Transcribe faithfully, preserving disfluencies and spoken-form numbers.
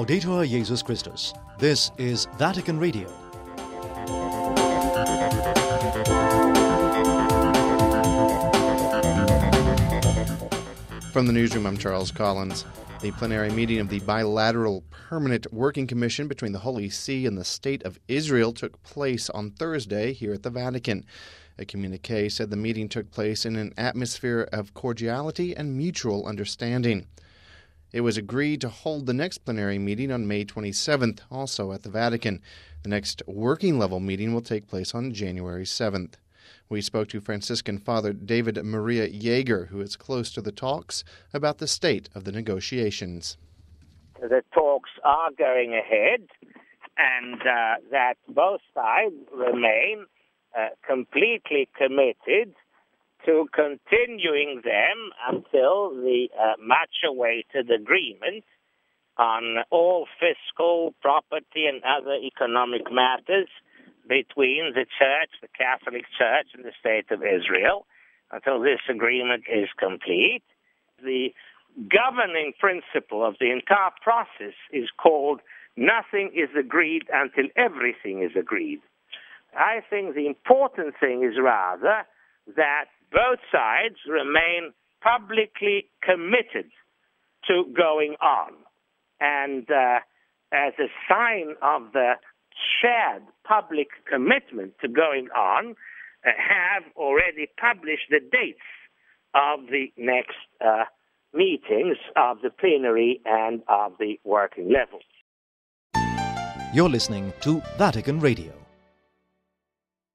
Laudetur Jesus Christus. This is Vatican Radio. From the newsroom, I'm Charles Collins. The plenary meeting of the Bilateral Permanent Working Commission between the Holy See and the State of Israel took place on Thursday here at the Vatican. A communiqué said the meeting took place in an atmosphere of cordiality and mutual understanding. It was agreed to hold the next plenary meeting on May twenty-seventh, also at the Vatican. The next working-level meeting will take place on January seventh. We spoke to Franciscan Father David Maria Jaeger, who is close to the talks, about the state of the negotiations. The talks are going ahead, and uh, that both sides remain uh, completely committed to continuing them until the uh, much-awaited agreement on all fiscal, property, and other economic matters between the Church, the Catholic Church, and the State of Israel. Until this agreement is complete, the governing principle of the entire process is called nothing is agreed until everything is agreed. I think the important thing is rather that both sides remain publicly committed to going on. And uh, as a sign of the shared public commitment to going on, uh, have already published the dates of the next uh, meetings of the plenary and of the working level. You're listening to Vatican Radio.